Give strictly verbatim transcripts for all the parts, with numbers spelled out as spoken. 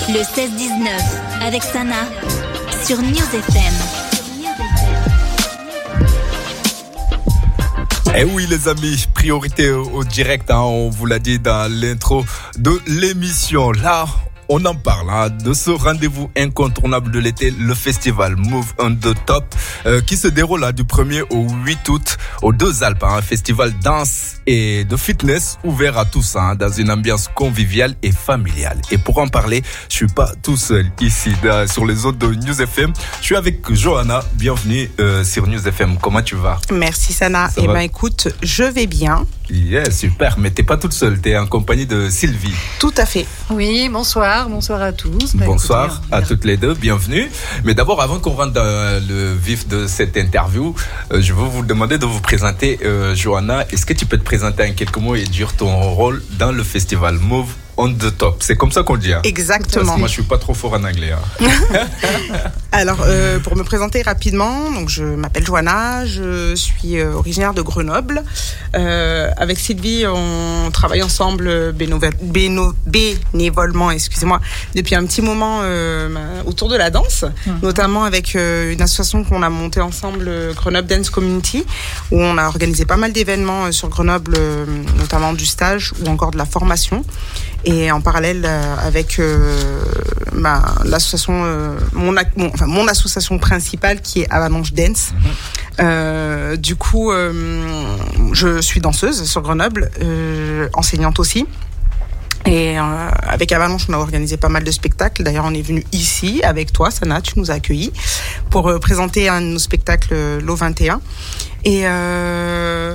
Le seize dix-neuf avec Sana sur News F M. Eh oui les amis, priorité au, au direct, hein, on vous l'a dit dans l'intro de l'émission. Là, on en parle hein, de ce rendez-vous incontournable de l'été, le festival Move on the Top, euh, qui se déroule là, du premier au huit août aux Deux Alpes. Hein, un festival danse et de fitness ouvert à tous, hein, dans une ambiance conviviale et familiale. Et pour en parler, je suis pas tout seul ici là, sur les ondes de News F M. Je suis avec Johanna. Bienvenue euh, sur News F M. Comment tu vas? Merci Sana. Ça eh va? ben écoute, je vais bien. Yeah, super. Mais t'es pas toute seule, t'es en compagnie de Sylvie. Tout à fait. Oui, bonsoir, bonsoir à tous. Bah, Bonsoir écoutez, à toutes les deux, bienvenue. Mais d'abord, avant qu'on rentre dans le vif de cette interview, euh, je veux vous demander de vous présenter. Euh, Johanna, est-ce que tu peux te présenter en quelques mots et dire ton rôle dans le festival Move on the Top? C'est comme ça qu'on le dit. Hein? Exactement. Parce que moi, je suis pas trop fort en anglais. Hein. Alors, euh, pour me présenter rapidement, donc je m'appelle Johanna, je suis euh, originaire de Grenoble. Euh, avec Sylvie, on travaille ensemble bénévol, béno, bénévolement, excusez-moi, depuis un petit moment euh, autour de la danse, mmh. notamment avec euh, une association qu'on a montée ensemble, euh, Grenoble Dance Community, où on a organisé pas mal d'événements euh, sur Grenoble, euh, notamment du stage ou encore de la formation. Et en parallèle euh, avec euh, ma, l'association, euh, mon, mon, enfin, mon association principale qui est Avalanche Dance. Mmh. Euh, du coup, euh, je suis danseuse sur Grenoble, euh, enseignante aussi. Et euh, avec Avalanche, on a organisé pas mal de spectacles. D'ailleurs, on est venu ici avec toi, Sana, tu nous as accueillis pour euh, présenter un de nos spectacles euh, l'O vingt et un. Et euh,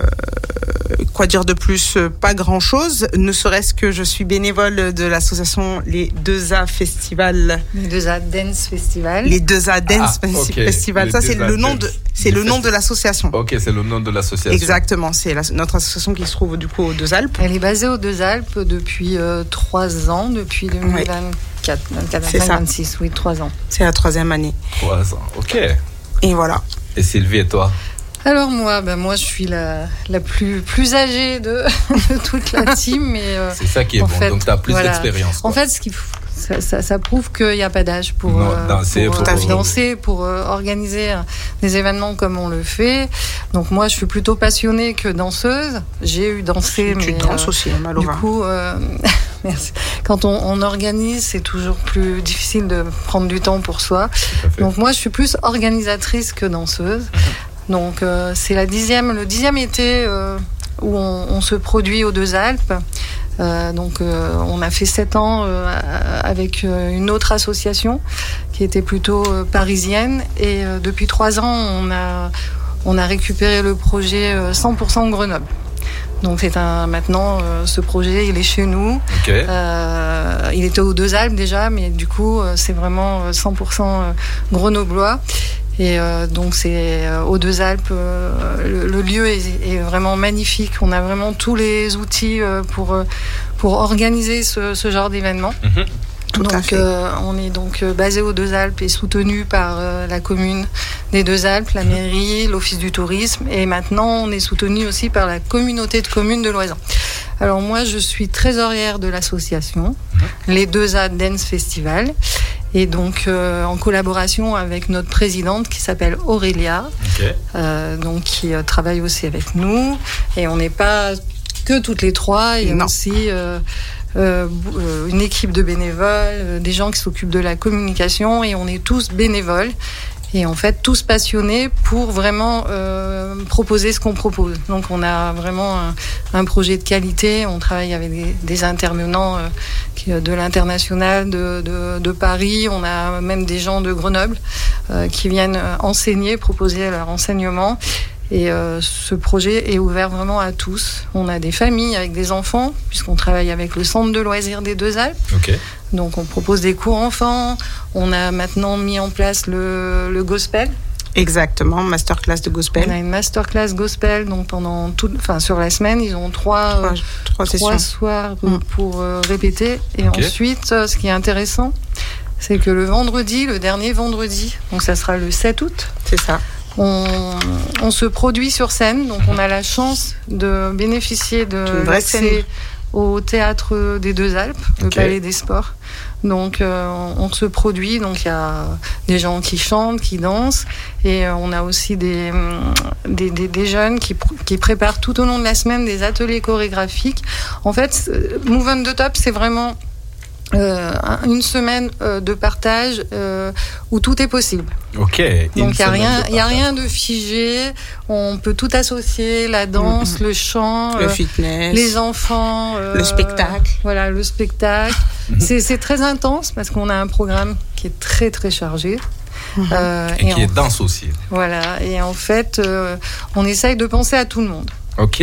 quoi dire de plus? Pas grand-chose, ne serait-ce que je suis bénévole de l'association Les deux A Festival. Les deux A Dance Festival. Les deux A Dance ah, okay. Festival. Les Ça, c'est le nom de, c'est le nom de l'association. Ok, c'est le nom de l'association. Exactement, c'est la, notre association qui se trouve du coup aux Deux Alpes. Elle est basée aux Deux Alpes depuis euh, trois ans, depuis deux mille vingt-quatre, vingt-quatre, vingt-cinq, vingt-six, oui, trois ans. C'est la troisième année. Trois ans, ok. Et voilà. Et Sylvie et toi? Alors moi, ben moi je suis la, la plus, plus âgée de, de toute la team. Mais, euh, c'est ça qui est bon, fait, donc tu as plus voilà. d'expérience. Quoi. En fait, ce qui, ça, ça, ça prouve qu'il n'y a pas d'âge pour, non, euh, danser, pour, pour, euh, danser, pour euh, organiser euh, des événements comme on le fait. Donc moi, je suis plutôt passionnée que danseuse. J'ai eu dansé, tu, mais tu danses euh, aussi, Malova. Du coup, euh, merci. Quand on, on organise, c'est toujours plus difficile de prendre du temps pour soi. Donc moi, je suis plus organisatrice que danseuse. Donc euh, c'est la dixième, le dixième été euh, où on, on se produit aux Deux Alpes. Euh, donc euh, on a fait sept ans euh, avec euh, une autre association qui était plutôt euh, parisienne. Et euh, depuis trois ans, on a, on a récupéré le projet euh, cent pour cent Grenoble. Donc c'est un, maintenant, euh, ce projet, il est chez nous. Okay. Euh, il était aux Deux Alpes déjà, mais du coup, euh, c'est vraiment cent pour cent grenoblois. Et euh, donc c'est euh, aux Deux Alpes, euh, le, le lieu est, est vraiment magnifique. On a vraiment tous les outils euh, pour pour organiser ce, ce genre d'événement. Mmh. Tout donc à fait. Euh, on est donc basé aux Deux Alpes et soutenu par euh, la commune des Deux Alpes, la mairie, l'office du tourisme, et maintenant on est soutenu aussi par la communauté de communes de l'Oisans. Alors moi je suis trésorière de l'association mmh. Les Deux A Dance Festival. Et donc, euh, en collaboration avec notre présidente qui s'appelle Aurélia, okay. euh, donc qui euh, travaille aussi avec nous. Et on n'est pas que toutes les trois, il y a non. aussi euh, euh, une équipe de bénévoles, euh, des gens qui s'occupent de la communication, et on est tous bénévoles. Et en fait, tous passionnés pour vraiment euh, proposer ce qu'on propose. Donc, on a vraiment un, un projet de qualité. On travaille avec des, des intervenants euh, qui, de l'international, de, de, de Paris. On a même des gens de Grenoble euh, qui viennent enseigner, proposer leur enseignement. Et euh, ce projet est ouvert vraiment à tous. On a des familles avec des enfants, puisqu'on travaille avec le centre de loisirs des Deux Alpes. Okay. Donc on propose des cours enfants. On a maintenant mis en place le, le gospel. Exactement, masterclass de gospel. On a une masterclass gospel, donc pendant tout, enfin sur la semaine, ils ont trois, trois, euh, trois, trois soirs mmh. pour euh, répéter. Et okay. ensuite, euh, ce qui est intéressant, c'est que le vendredi, le dernier vendredi, donc ça sera le sept août. C'est ça. On, on se produit sur scène, donc on a la chance de bénéficier de l'accès au théâtre des Deux Alpes, le okay. Palais des Sports. Donc euh, on, on se produit, donc il y a des gens qui chantent, qui dansent, et euh, on a aussi des, des, des, des jeunes qui, pr- qui préparent tout au long de la semaine des ateliers chorégraphiques. En fait, Move on the Top, c'est vraiment Euh, une semaine euh, de partage euh, où tout est possible. Ok. Donc il y a rien, il y a rien de figé. On peut tout associer, la danse, mm-hmm. le chant, le euh, fitness, les enfants, euh, le spectacle. Voilà, le spectacle. Mm-hmm. c'est, c'est très intense parce qu'on a un programme qui est très très chargé. Mm-hmm. Euh, et, et qui est dense aussi. Voilà. Et en fait, euh, on essaye de penser à tout le monde. Ok.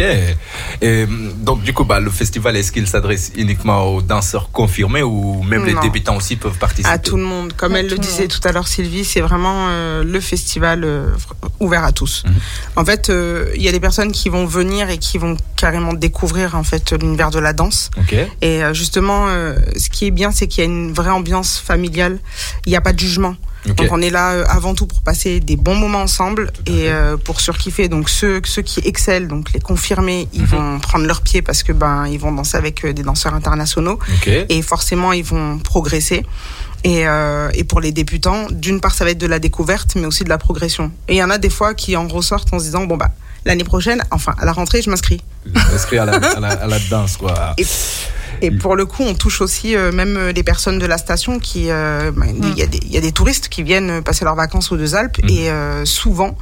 Et donc, du coup, bah, le festival, est-ce qu'il s'adresse uniquement aux danseurs confirmés ou même non. les débutants aussi peuvent participer? À tout le monde. Comme à elle le disait tout à l'heure, Sylvie, c'est vraiment euh, le festival euh, ouvert à tous. Mm-hmm. En fait, il euh, y a des personnes qui vont venir et qui vont carrément découvrir en fait l'univers de la danse. Okay. Et euh, justement, euh, ce qui est bien, c'est qu'il y a une vraie ambiance familiale. Il n'y a pas de jugement. Okay. Donc on est là euh, avant tout pour passer des bons moments ensemble et euh, pour surkiffer. Donc ceux ceux qui excellent, donc les confirmés, ils mm-hmm. vont prendre leur pied parce que ben ils vont danser avec euh, des danseurs internationaux okay. et forcément ils vont progresser. Et euh, et pour les débutants, d'une part ça va être de la découverte, mais aussi de la progression. Et il y en a des fois qui en ressortent en se disant bon bah l'année prochaine, enfin à la rentrée, je m'inscris. Je m'inscris à la, à la, à la danse quoi. Et, Et pour le coup, on touche aussi euh, même les personnes de la station qui, euh, bah, il mmh. y a des, il y a des touristes qui viennent passer leurs vacances aux Deux Alpes mmh. et euh, souvent,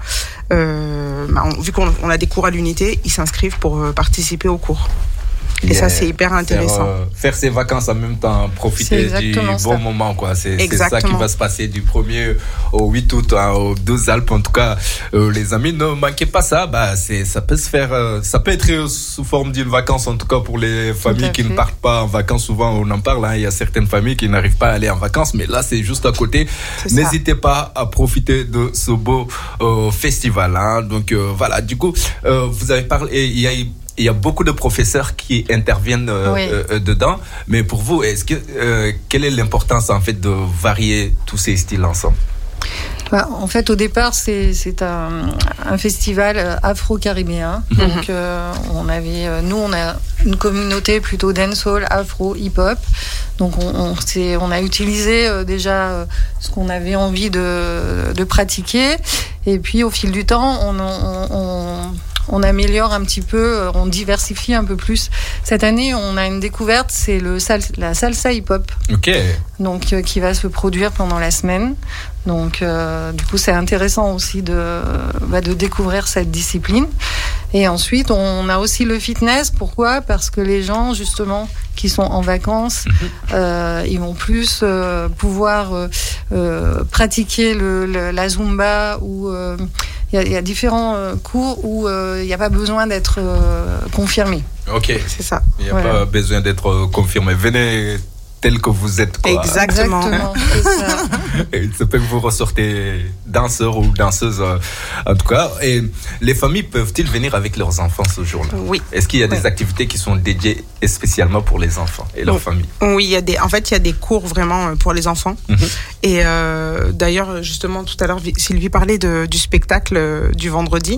euh, bah, on, vu qu'on on a des cours à l'unité, ils s'inscrivent pour euh, participer aux cours. Et yeah. ça, c'est hyper intéressant. Faire, euh, faire ses vacances en même temps, profiter du bon ça. moment, quoi. C'est, c'est ça qui va se passer du premier au huit août, hein, aux Deux Alpes. En tout cas, euh, les amis, ne manquez pas ça. Bah, c'est, ça peut se faire, euh, ça peut être sous forme d'une vacance, en tout cas pour les familles qui ne partent pas en vacances. Souvent, on en parle, hein. Il y a certaines familles qui n'arrivent pas à aller en vacances, mais là, c'est juste à côté. C'est N'hésitez ça. pas à profiter de ce beau euh, festival, hein. Donc, euh, voilà. Du coup, euh, vous avez parlé, il y a Il y a beaucoup de professeurs qui interviennent euh, oui. euh, dedans, mais pour vous, est-ce que euh, quelle est l'importance en fait de varier tous ces styles ensemble? Bah, en fait, au départ, c'est, c'est un, un festival afro-caribéen. Mm-hmm. Donc, euh, on avait, nous, on a une communauté plutôt dancehall, afro, hip-hop. Donc, on, on, c'est, on a utilisé euh, déjà euh, ce qu'on avait envie de, de pratiquer. Et puis, au fil du temps, on, on, on on améliore un petit peu, on diversifie un peu plus. Cette année, on a une découverte, c'est le sal- la salsa hip-hop. Ok. Donc, euh, qui va se produire pendant la semaine. Donc, euh, du coup, c'est intéressant aussi de, bah, de découvrir cette discipline. Et ensuite, on a aussi le fitness. Pourquoi ? Parce que les gens, justement, qui sont en vacances, mm-hmm. euh, ils vont plus euh, pouvoir euh, euh, pratiquer le, le, la Zumba ou... Euh, Il y, a, il y a différents euh, cours où euh, il n'y a pas besoin d'être euh, confirmé. Ok. C'est ça. Il n'y a voilà. pas besoin d'être euh, confirmé. Venez tel que vous êtes, quoi. Exactement. Exactement, c'est ça. Et ça peut que vous ressortez danseur ou danseuse, euh, en tout cas. Et les familles peuvent-ils venir avec leurs enfants ce jour-là ? Oui. Est-ce qu'il y a oui. des activités qui sont dédiées spécialement pour les enfants et leurs oui. familles ? Oui, il y a des. En fait, il y a des cours vraiment pour les enfants. Mm-hmm. Et euh, d'ailleurs, justement, tout à l'heure, Sylvie parlait de, du spectacle euh, du vendredi.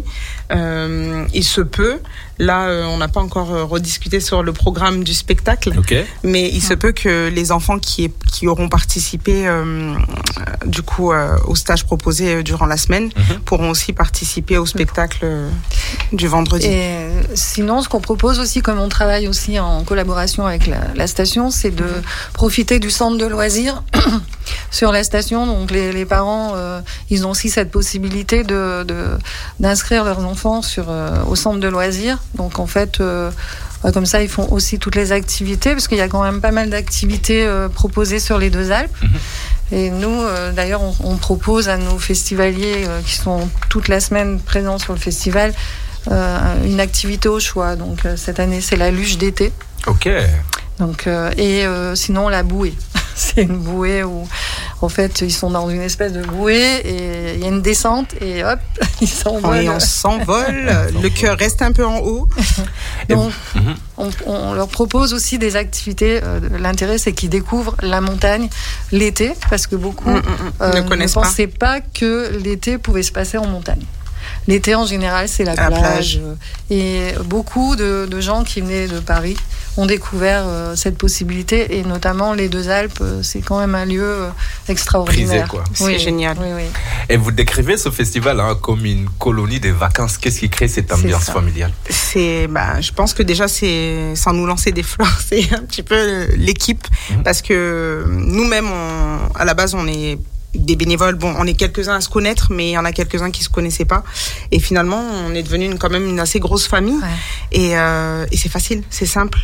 Euh, il se peut. Là, euh, on n'a pas encore euh, rediscuté sur le programme du spectacle, okay. mais il se peut que les enfants qui, est, qui auront participé euh, du coup euh, au stage proposé euh, durant la semaine mm-hmm. pourront aussi participer au spectacle euh, du vendredi. Et sinon, ce qu'on propose aussi, comme on travaille aussi en collaboration avec la, la station, c'est de mm-hmm. profiter du centre de loisirs sur la station. Donc les, les parents, euh, ils ont aussi cette possibilité de, de d'inscrire leurs enfants sur euh, au centre de loisirs. Donc en fait, euh, comme ça, ils font aussi toutes les activités, parce qu'il y a quand même pas mal d'activités euh, proposées sur les Deux Alpes. Mmh. Et nous, euh, d'ailleurs, on, on propose à nos festivaliers euh, qui sont toute la semaine présents sur le festival euh, une activité au choix. Donc euh, cette année, c'est la luge d'été. Ok. Donc euh, et euh, sinon la bouée. C'est une bouée où, en fait, ils sont dans une espèce de bouée et il y a une descente et hop, ils s'envolent. Et on s'envole, le cœur reste un peu en haut. Donc, on, on leur propose aussi des activités. Euh, l'intérêt, c'est qu'ils découvrent la montagne l'été, parce que beaucoup mmh, mmh, euh, ne, ne pensaient pas. pas que l'été pouvait se passer en montagne. L'été, en général, c'est la, la plage. plage. Et beaucoup de, de gens qui venaient de Paris ont découvert euh, cette possibilité, et notamment les Deux Alpes, euh, c'est quand même un lieu euh, extraordinaire. Prisé, quoi. Oui, c'est génial. Oui, oui. Et vous décrivez ce festival hein, comme une colonie de vacances. Qu'est-ce qui crée cette ambiance familiale? C'est, bah, je pense que déjà, c'est, sans nous lancer des fleurs, c'est un petit peu l'équipe, mmh. parce que nous-mêmes, on, à la base, on est des bénévoles. Bon, on est quelques-uns à se connaître, mais il y en a quelques-uns qui se connaissaient pas. Et finalement, on est devenu une, quand même une assez grosse famille. Ouais. Et, euh, et c'est facile, c'est simple.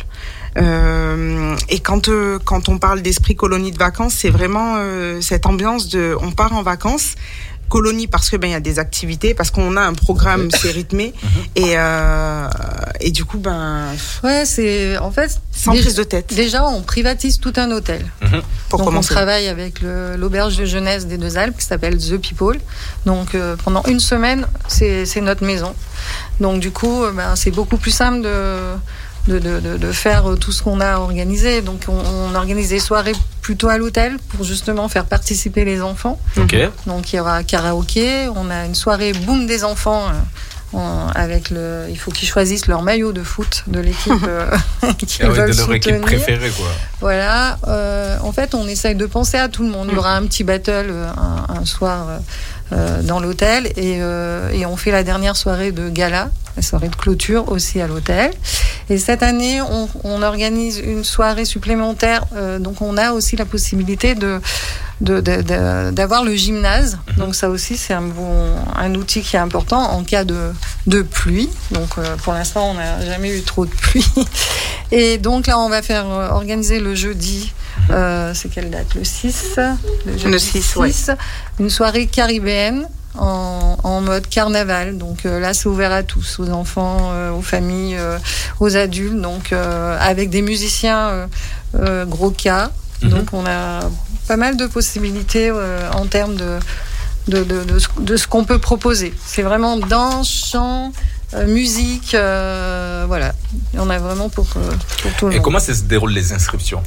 Euh, et quand euh, quand on parle d'esprit colonie de vacances, c'est vraiment euh, cette ambiance de, on part en vacances. Colonie parce que ben il y a des activités, parce qu'on a un programme, c'est rythmé et euh, et du coup ben ouais, c'est en fait sans prise de tête. Déjà on privatise tout un hôtel. Mm-hmm. Pour donc commencer. On travaille avec le, l'auberge de jeunesse des Deux Alpes qui s'appelle The People. Donc euh, pendant une semaine c'est c'est notre maison. Donc du coup ben c'est beaucoup plus simple de De, de, de, de faire tout ce qu'on a organisé. Donc on, on organise des soirées plutôt à l'hôtel pour justement faire participer les enfants. Okay. Donc il y aura karaoké, on a une soirée boom des enfants euh, en, avec le, il faut qu'ils choisissent leur maillot de foot de l'équipe euh, qu'ils ah oui, veulent de leur soutenir. équipe préférée quoi. Voilà, euh, en fait on essaye de penser à tout le monde. Il y aura un petit battle un, un soir euh, euh, dans l'hôtel et, euh, et on fait la dernière soirée de gala, la soirée de clôture aussi à l'hôtel. Et cette année, on, on organise une soirée supplémentaire. Euh, donc, on a aussi la possibilité de, de, de, de d'avoir le gymnase. Donc, ça aussi, c'est un bon, un outil qui est important en cas de, de pluie. Donc, euh, pour l'instant, on n'a jamais eu trop de pluie. Et donc, là, on va faire euh, organiser le jeudi. Euh, c'est quelle date? Le six. Le, jeudi le six, six. Ouais. Une soirée caribéenne. En, en mode carnaval, donc euh, là c'est ouvert à tous, aux enfants, euh, aux familles, euh, aux adultes, donc euh, avec des musiciens euh, euh, gros cas, mm-hmm. donc on a pas mal de possibilités euh, en termes de de, de, de, de ce qu'on peut proposer. C'est vraiment danse, chant, euh, musique, euh, voilà, on a vraiment pour, euh, pour tout le Et monde. comment ça se déroulent les inscriptions?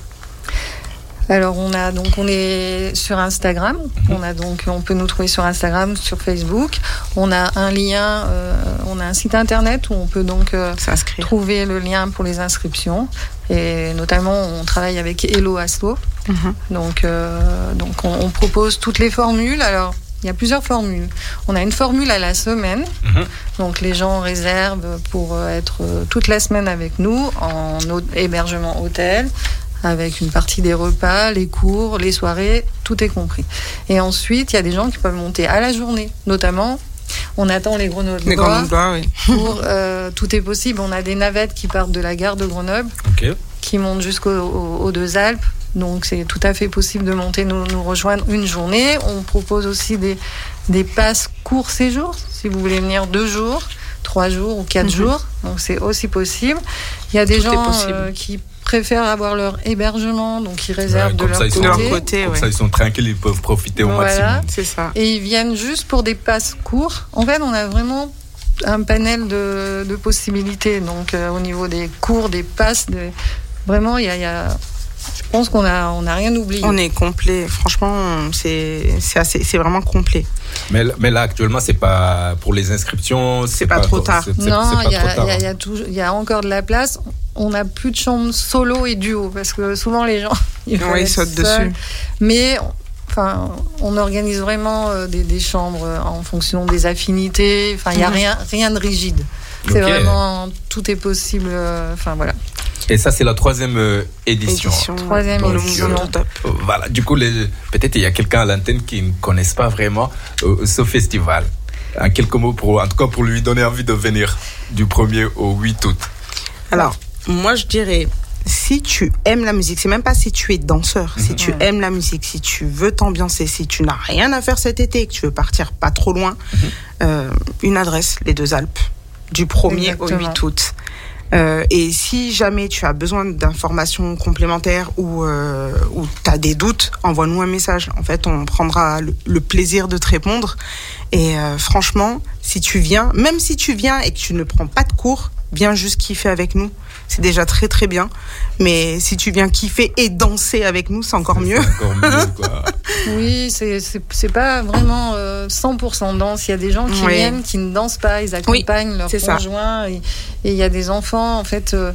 Alors on a donc on est sur Instagram, on a donc on peut nous trouver sur Instagram, sur Facebook. On a un lien, euh, on a un site internet où on peut donc euh, trouver le lien pour les inscriptions. Et notamment on travaille avec Hello Asso. Mm-hmm. Donc euh, donc on, on propose toutes les formules. Alors il y a plusieurs formules. On a une formule à la semaine. Mm-hmm. Donc les gens réservent pour être toute la semaine avec nous en hébergement hôtel, avec une partie des repas, les cours, les soirées, tout est compris. Et ensuite, il y a des gens qui peuvent monter à la journée. Notamment, on attend les Grenoblois. Oui. Pour, euh, tout est possible. On a des navettes qui partent de la gare de Grenoble, okay. qui montent jusqu'aux aux, aux Deux Alpes. Donc, c'est tout à fait possible de monter, nous, nous rejoindre une journée. On propose aussi des, des passes court séjour, si vous voulez venir deux jours, trois jours ou quatre mm-hmm. jours. Donc, c'est aussi possible. Il y a des tout gens euh, qui préfèrent avoir leur hébergement, donc ils réservent ouais, de, leur ça, côté. de leur côté. Comme ouais. ça, ils sont tranquilles, ils peuvent profiter au voilà. maximum. C'est ça. Et ils viennent juste pour des passes courts. En fait, on a vraiment un panel de, de possibilités. Donc, euh, au niveau des cours, des passes, de... vraiment, il y a, y a... je pense qu'on a, on a rien oublié. On est complet. Franchement, c'est, c'est assez, c'est vraiment complet. Mais, mais là, actuellement, c'est pas pour les inscriptions. C'est, c'est pas, pas trop tard. C'est, c'est, non, il y, y, y, y, y a encore de la place. On n'a plus de chambres solo et duo parce que souvent les gens ils, ouais, ils sautent dessus. Mais enfin, on organise vraiment euh, des, des chambres en fonction des affinités. Enfin, il y a mm-hmm. rien, rien de rigide. C'est okay. Vraiment tout est possible. Enfin euh, voilà. Et ça, c'est la troisième euh, édition. édition. Troisième Donc, édition. Euh, voilà. Du coup, les, peut-être il y a quelqu'un à l'antenne qui ne connaisse pas vraiment euh, ce festival. En quelques mots, pour, en tout cas, pour lui donner envie de venir du premier au huit août. Alors, moi, je dirais, si tu aimes la musique, c'est même pas si tu es danseur, mmh. si tu aimes la musique, si tu veux t'ambiancer, si tu n'as rien à faire cet été, que tu veux partir pas trop loin, mmh. euh, une adresse, les Deux Alpes, du premier Exactement. Au huit août. Euh, et si jamais tu as besoin d'informations complémentaires ou euh, ou t'as des doutes, envoie-nous un message. En fait, on prendra le, le plaisir de te répondre. Et euh, franchement, si tu viens, même si tu viens et que tu ne prends pas de cours, viens juste kiffer avec nous. C'est déjà très très bien. Mais si tu viens kiffer et danser avec nous, c'est encore mieux. C'est encore mieux, quoi. Oui, c'est, c'est, c'est pas vraiment euh, cent pour cent danse. Il y a des gens qui oui. viennent, qui ne dansent pas, ils accompagnent oui, leurs conjoints. Et il y a des enfants, en fait, euh,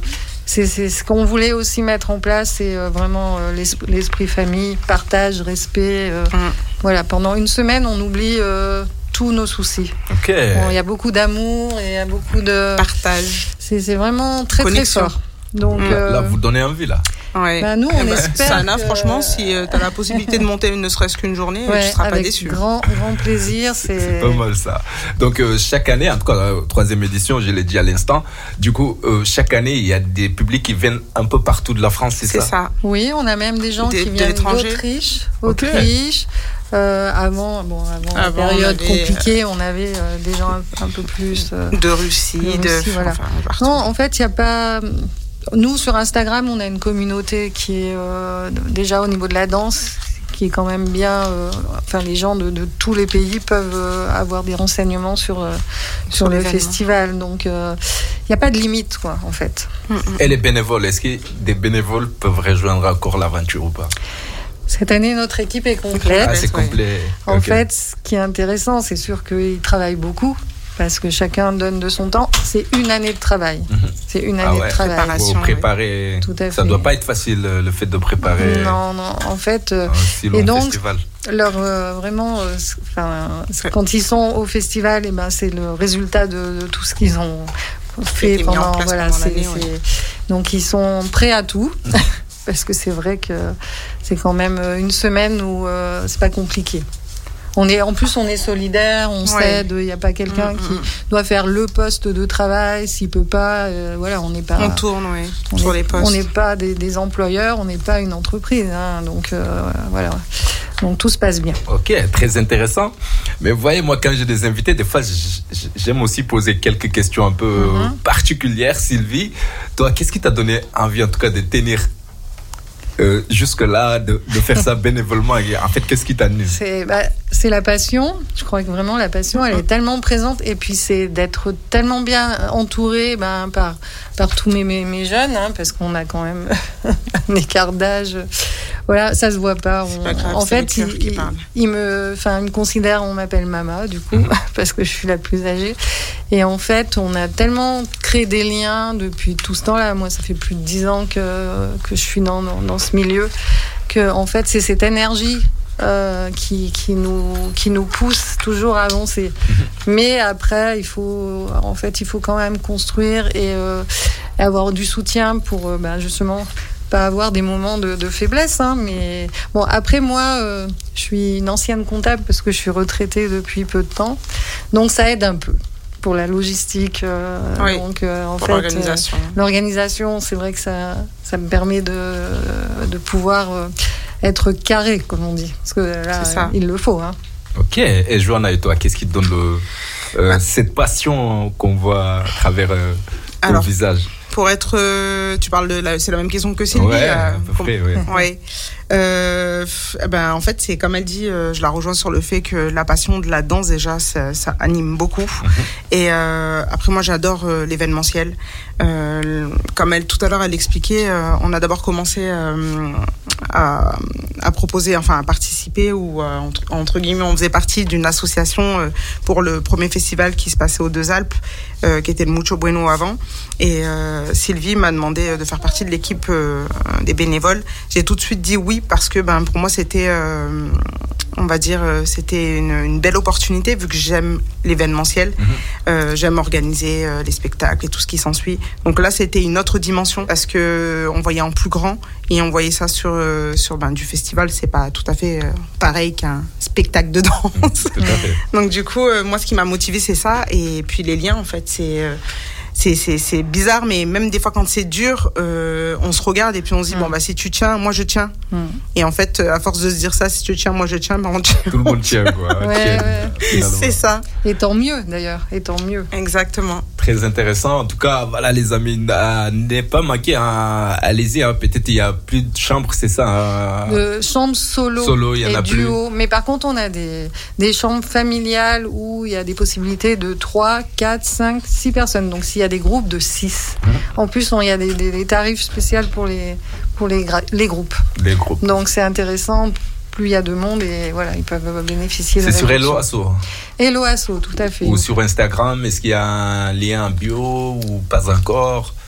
c'est, c'est ce qu'on voulait aussi mettre en place, c'est euh, vraiment euh, l'esprit, l'esprit famille, partage, respect. Euh, mm. Voilà, pendant une semaine, on oublie euh, tous nos soucis. Ok. Bon, il y a beaucoup d'amour et il y a beaucoup de partage. C'est, c'est vraiment très Connexion. Très fort. Donc mmh. euh, là, vous donnez envie là. Ouais. Bah, nous, on bah, espère. Sana, que... franchement, si euh, tu as la possibilité de monter ne serait-ce qu'une journée, ouais, tu ne seras avec pas déçu. Grand, grand plaisir. C'est... c'est pas mal ça. Donc, euh, chaque année, en tout cas, euh, troisième édition, je l'ai dit à l'instant, du coup, euh, chaque année, il y a des publics qui viennent un peu partout de la France, c'est, c'est ça? C'est ça. Oui, on a même des gens des, qui viennent d'Autriche. Okay. Autriche. Euh, avant, bon, avant, avant la période on avait, compliquée, on avait euh, des gens un, un peu plus. Euh, de Russie, de. Russie, de voilà. Enfin, non, en fait, il n'y a pas. Nous, sur Instagram, on a une communauté qui est euh, déjà au niveau de la danse, qui est quand même bien. Euh, enfin, les gens de, de tous les pays peuvent euh, avoir des renseignements sur, euh, sur, sur le festival. Donc, il euh, n'y a pas de limite, quoi, en fait. Et les bénévoles, est-ce que des bénévoles peuvent rejoindre encore l'aventure ou pas? Cette année, notre équipe est complète. Ah, c'est complet. En okay. fait, ce qui est intéressant, c'est sûr qu'ils travaillent beaucoup. Parce que chacun donne de son temps. C'est une année de travail. Mmh. C'est une année ah ouais. de travail. Vous préparez. Oui. Tout à fait. Ça ne doit pas être facile, le fait de préparer. Non, non. En fait. Un si long et donc, festival. Leur, euh, vraiment, euh, quand ils sont au festival, et ben, c'est le résultat de, de tout ce qu'ils ont fait pendant. Voilà, pendant c'est, l'année, c'est... Ouais. Donc, ils sont prêts à tout. Parce que c'est vrai que c'est quand même une semaine où euh, c'est pas compliqué. On est, en plus, on est solidaire, on ouais. s'aide. Il n'y a pas quelqu'un mmh, qui mmh. doit faire le poste de travail. S'il peut pas, euh, voilà, on n'est pas. On tourne, oui. On sur est, les postes. On n'est pas des, des employeurs, on n'est pas une entreprise. Hein, donc euh, voilà. Donc tout se passe bien. Ok, très intéressant. Mais vous voyez, moi, quand j'ai des invités, des fois, j'aime aussi poser quelques questions un peu mmh. particulières. Sylvie, toi, qu'est-ce qui t'a donné envie, en tout cas, de tenir Euh, jusque-là, de, de faire ça bénévolement? En fait, qu'est-ce qui t'anime? C'est, bah, c'est la passion. Je crois que vraiment, la passion, elle est tellement présente. Et puis, c'est d'être tellement bien entouré ben, par, par tous mes, mes, mes jeunes, hein, parce qu'on a quand même un écart d'âge. Voilà, ça se voit pas. On, pas grave, en fait, il, il, il me, enfin, il me considère, on m'appelle Mama, du coup, mmh. parce que je suis la plus âgée. Et en fait, on a tellement créé des liens depuis tout ce temps-là. Moi, ça fait plus de dix ans que, que je suis dans, dans, dans ce milieu, que en fait, c'est cette énergie euh, qui, qui, nous, qui nous pousse toujours à avancer. Mmh. Mais après, il faut, en fait, il faut quand même construire et euh, avoir du soutien pour, euh, ben, justement, pas avoir des moments de, de faiblesse, hein, mais bon, après moi euh, je suis une ancienne comptable parce que je suis retraitée depuis peu de temps, donc ça aide un peu pour la logistique, euh, oui, donc euh, en pour fait l'organisation. Euh, l'organisation, c'est vrai que ça, ça me permet de, de pouvoir euh, être carré, comme on dit, parce que là euh, il le faut, hein. Ok, et Johanna, et toi, qu'est-ce qui te donne le, euh, ah. cette passion qu'on voit à travers euh, ton visage? Pour être, euh, tu parles de la, c'est la même question que Sylvie. Ouais, euh, à peu près, oui. Ouais. Euh, ben en fait, c'est comme elle dit, euh, je la rejoins sur le fait que la passion de la danse déjà, ça, ça anime beaucoup. Mm-hmm. Et euh, après, moi, j'adore euh, l'événementiel. Euh, comme elle tout à l'heure, elle expliquait, euh, on a d'abord commencé euh, à, à proposer, enfin à participer ou euh, entre, entre guillemets, on faisait partie d'une association euh, pour le premier festival qui se passait aux Deux Alpes, euh, qui était le Mucho Bueno avant. Et euh, Sylvie m'a demandé de faire partie de l'équipe euh, des bénévoles. J'ai tout de suite dit oui parce que ben pour moi c'était euh, on va dire c'était une, une belle opportunité vu que j'aime l'événementiel. Mmh. Euh, j'aime organiser euh, les spectacles et tout ce qui s'ensuit. Donc là c'était une autre dimension parce que on voyait en plus grand et on voyait ça sur euh, sur ben du festival, c'est pas tout à fait euh, pareil qu'un spectacle de danse. Mmh, donc du coup euh, moi ce qui m'a motivée c'est ça et puis les liens en fait c'est euh, C'est, c'est, c'est bizarre, mais même des fois quand c'est dur, euh, on se regarde et puis on se dit, mmh. bon, bah si tu tiens, moi je tiens. Mmh. Et en fait, à force de se dire ça, si tu tiens, moi je tiens, bah on tient. Tout le monde tient, quoi. ouais, ouais. C'est ça. Et tant mieux, d'ailleurs, et tant mieux. Exactement. Très intéressant. En tout cas, voilà, les amis, euh, n'est pas manqué, hein. Allez-y, hein. Peut-être il y a plus de chambres, c'est ça hein. De chambres solo, solo y en et a duo. Plus. Mais par contre, on a des, des chambres familiales où il y a des possibilités de trois, quatre, cinq, six personnes. Donc s'il y a des groupes de six. Mmh. En plus, il y a des, des, des tarifs spéciaux pour les, pour les, les groupes. Les groupes. Donc c'est intéressant. Plus il y a de monde et voilà, ils peuvent bénéficier. C'est de sur Hello Asso. Hello Asso, tout à fait. Ou sur Instagram, est-ce qu'il y a un lien en bio ou pas encore?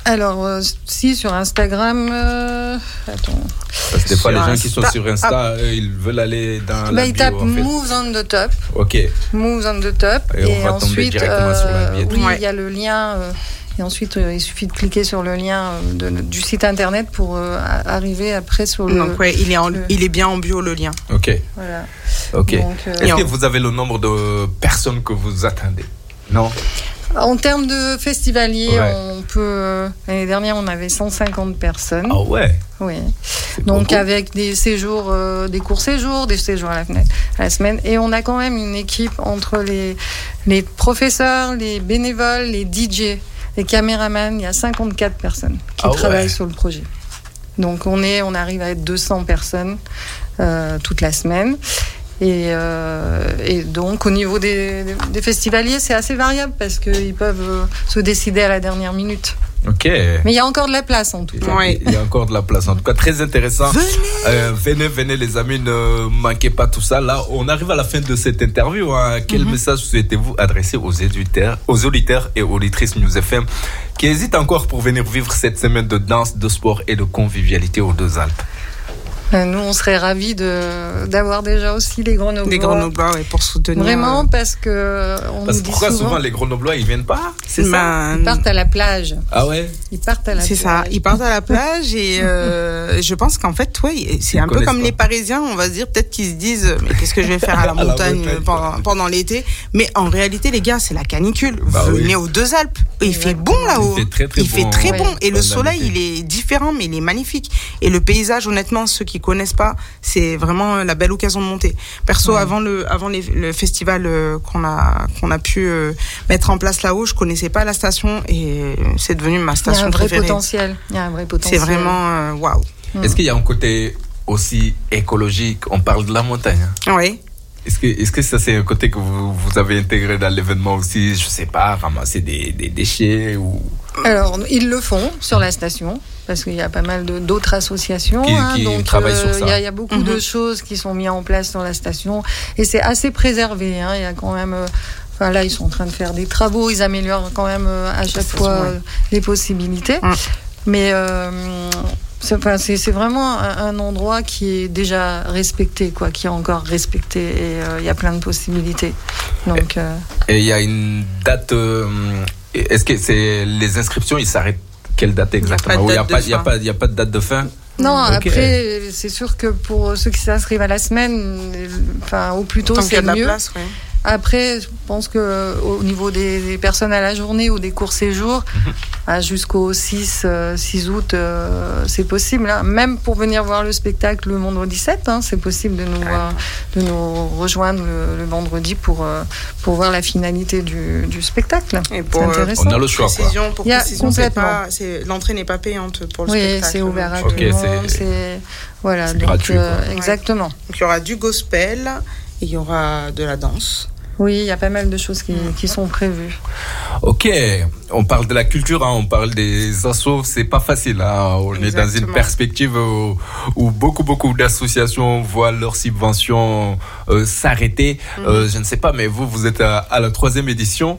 Alors, euh, si, sur Instagram... Euh... Attends. Parce que des fois, les gens Insta... qui sont sur Insta, ah. eux, ils veulent aller dans bah, la bio. Ils tapent en fait. Moves on the Top. OK. Moves on the Top. Et, et on va ensuite, tomber directement euh, sur la bio. oui, il ouais. y a le lien... Euh, et ensuite, euh, il suffit de cliquer sur le lien de, de, du site internet pour euh, arriver après sur le... Donc, ouais, il est, en, le... il est bien en bio, le lien. OK. Voilà. OK. Donc, euh, Est-ce que vous avez le nombre de personnes que vous attendez? Non? En termes de festivaliers, ouais. on peut... L'année dernière, on avait cent cinquante personnes. Ah ouais? Oui. Donc, beaucoup. Avec des séjours, euh, des courts séjours, des séjours à la, fenêtre, à la semaine. Et on a quand même une équipe entre les, les professeurs, les bénévoles, les D J, les caméramans. Il y a cinquante-quatre personnes qui ah travaillent ouais. sur le projet. Donc, on, est, on arrive à être deux cents personnes euh, toute la semaine. Et, euh, et donc, au niveau des, des festivaliers, c'est assez variable parce qu'ils peuvent euh, se décider à la dernière minute. OK. Mais il y a encore de la place, en tout cas. Oui. Il y a encore de la place. En tout cas, très intéressant. Venez, euh, venez, venez, les amis, ne manquez pas tout ça. Là, on arrive à la fin de cette interview. Hein. Quel mm-hmm. message souhaitez-vous adresser aux éditeurs, aux auditeurs et auditrices News F M qui hésitent encore pour venir vivre cette semaine de danse, de sport et de convivialité aux Deux-Alpes? Nous, on serait ravis de, d'avoir déjà aussi les Grenoblois. Les Grenoblois, oui, pour soutenir. Vraiment, parce que on parce nous dit pourquoi souvent, souvent les Grenoblois, ils viennent pas? C'est ben, ça? Ils partent à la plage. Ah ouais? Ils partent à la c'est plage. C'est ça. Ils partent à la plage et euh, je pense qu'en fait, ouais, c'est ils un peu comme pas. Les Parisiens. On va se dire peut-être qu'ils se disent, mais qu'est-ce que je vais faire à la à montagne, la montagne pendant, pendant l'été? Mais en réalité, les gars, c'est la canicule. Bah Venez oui. aux Deux-Alpes. Et il fait bon là-haut. Il fait très très il bon. Fait très ouais. bon. Et le soleil, il est différent, mais il est magnifique. Et le paysage, honnêtement, ceux qui connaissent pas, c'est vraiment la belle occasion de monter. Perso, ouais. avant le avant les, le festival euh, qu'on a qu'on a pu euh, mettre en place là-haut, je connaissais pas la station et c'est devenu ma station préférée. Il y a un vrai potentiel. Il y a un vrai potentiel. C'est vraiment waouh. Wow. Mmh. Est-ce qu'il y a un côté aussi écologique? On parle de la montagne. Hein. Oui. Est-ce que, est-ce que ça, c'est un côté que vous, vous avez intégré dans l'événement aussi? Je sais pas, ramasser des, des déchets ou... Alors, ils le font sur la station, parce qu'il y a pas mal de, d'autres associations. Qui, hein, qui donc, travaillent euh, sur ça. Il y a, il y a beaucoup mm-hmm. de choses qui sont mises en place sur la station. Et c'est assez préservé. Hein, il y a quand même... Euh, Enfin, là, ils sont en train de faire des travaux. Ils améliorent quand même euh, à chaque fois euh, les possibilités. Mm. Mais... Euh, C'est, enfin, c'est, c'est vraiment un, un endroit qui est déjà respecté, quoi, qui est encore respecté, et il euh, y a plein de possibilités. Donc, euh... et il y a une date. Euh, est-ce que c'est les inscriptions, ils s'arrêtent quelle date exactement? Il n'y a, a, a, a pas de date de fin? Non, okay. Après, Okay. c'est sûr que pour ceux qui s'inscrivent à la semaine, enfin, au plus tôt, tant c'est qu'il y a de mieux. La place, ouais. Après, je pense que au niveau des, des personnes à la journée ou des courts séjours, mm-hmm. jusqu'au six août, euh, c'est possible. Hein. Même pour venir voir le spectacle le vendredi sept, hein, c'est possible de nous, euh, de nous rejoindre le, le vendredi pour, euh, pour voir la finalité du, du spectacle. Et pour, c'est intéressant. On a le choix. Précision, quoi. Pour Il y a précision, complètement. C'est pas, c'est, l'entrée n'est pas payante pour le oui, spectacle. Oui, c'est ouvert à okay, tout le monde. C'est, c'est, voilà, c'est donc, gratuit. Euh, exactement. Donc il y aura du gospel, et il y aura de la danse. Oui, il y a pas mal de choses qui, qui sont prévues. Ok, on parle de la culture, hein, on parle des assos, c'est pas facile. Hein, on Exactement. Est dans une perspective où, où beaucoup, beaucoup d'associations voient leurs subventions euh, s'arrêter. Mm-hmm. Euh, je ne sais pas, mais vous, vous êtes à, à la troisième édition.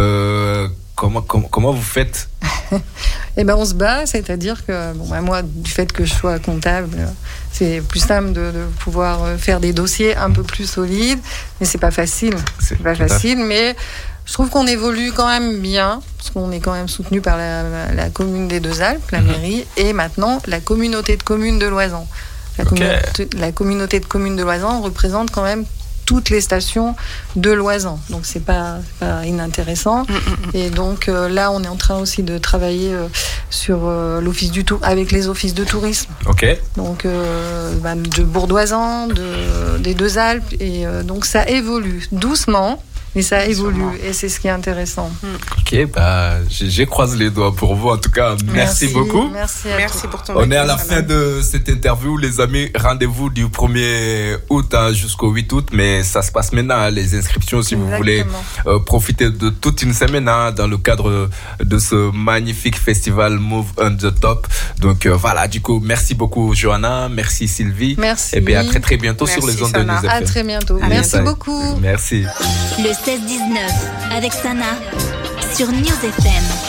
Euh, comment, comment, comment vous faites? Eh ben, on se bat, c'est-à-dire que bon, ben, moi, du fait que je sois comptable, c'est plus simple de, de pouvoir faire des dossiers un peu plus solides, mais c'est pas facile. C'est, c'est pas facile, mais je trouve qu'on évolue quand même bien, parce qu'on est quand même soutenu par la, la commune des Deux-Alpes, la mairie, et maintenant la communauté de communes de Loisan. La, okay. communauté, la communauté de communes de Loisan représente quand même toutes les stations de Loisan, donc c'est pas, c'est pas inintéressant. Mm-hmm. Et donc euh, là, on est en train aussi de travailler euh, sur euh, l'office du tour avec les offices de tourisme. Ok. Donc euh, bah, de Bourdoisan, de des Deux-Alpes, et euh, donc ça évolue doucement. Mais ça évolue et c'est ce qui est intéressant. Ok, bah, j'ai croisé les doigts pour vous. En tout cas, merci, merci beaucoup. Merci, merci pour ton On est à la fin de cette interview, les amis. Rendez-vous du premier août hein, jusqu'au huit août, mais ça se passe maintenant. Hein, les inscriptions, si Exactement. Vous voulez euh, profiter de toute une semaine hein, dans le cadre de ce magnifique festival Move on the Top. Donc euh, voilà, du coup, merci beaucoup, Johanna. Merci, Sylvie. Merci. Et bien à très très bientôt merci, sur les ondes de News F M. À très bientôt. À merci bientôt. beaucoup. Merci. Le seize dix-neuf avec Sana sur News F M.